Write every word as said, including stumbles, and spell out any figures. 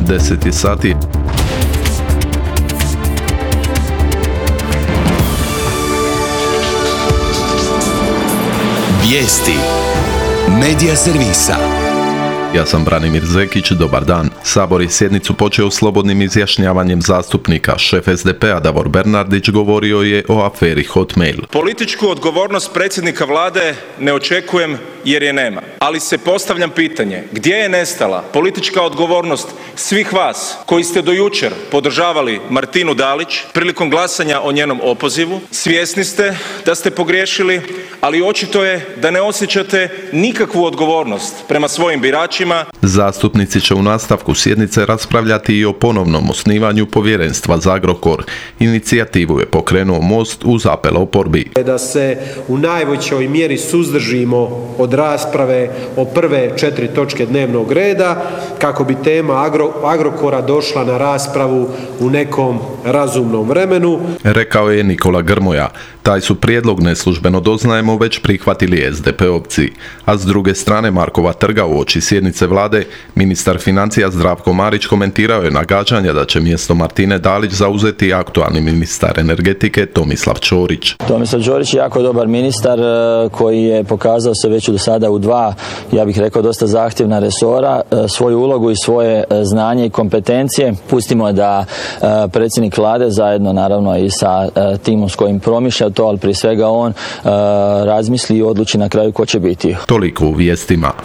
deset sati. Vijesti Medija servisa. Ja sam Branimir Zekić, dobar dan. Sabor je sjednicu počeo slobodnim izjašnjavanjem zastupnika. Šef es de pea Davor Bernardić govorio je o aferi Hotmail. Političku odgovornost predsjednika vlade ne očekujem jer je nema. Ali se postavljam pitanje, gdje je nestala politička odgovornost svih vas koji ste do jučer podržavali Martinu Dalić prilikom glasanja o njenom opozivu? Svjesni ste da ste pogriješili, ali očito je da ne osjećate nikakvu odgovornost prema svojim biračima. Zastupnici će u nastavku sjednice raspravljati i o ponovnom osnivanju povjerenstva za Agrokor. Inicijativu je pokrenuo Most uz apel oporbi. Da se u najvećoj mjeri suzdržimo od rasprave o prve četiri točke dnevnog reda kako bi tema Agro, Agrokora došla na raspravu u nekom razumnom vremenu. Rekao je Nikola Grmoja. Taj su prijedlog, neslužbeno doznajemo, već prihvatili es de peovci. A s druge strane Markova trga uoči sjednice vlade, ministar financija Zdravko Marić komentirao je nagađanja da će mjesto Martine Dalić zauzeti aktualni ministar energetike Tomislav Ćorić. Tomislav Ćorić je jako dobar ministar koji je pokazao se već do sada u dva, ja bih rekao, dosta zahtjevna resora, svoju ulogu i svoje znanje i kompetencije. Pustimo da predsjednik vlade zajedno naravno i sa timom s kojim promišlja to, ali prije svega on razmisli i odluči na kraju ko će biti. Toliko u vijestima.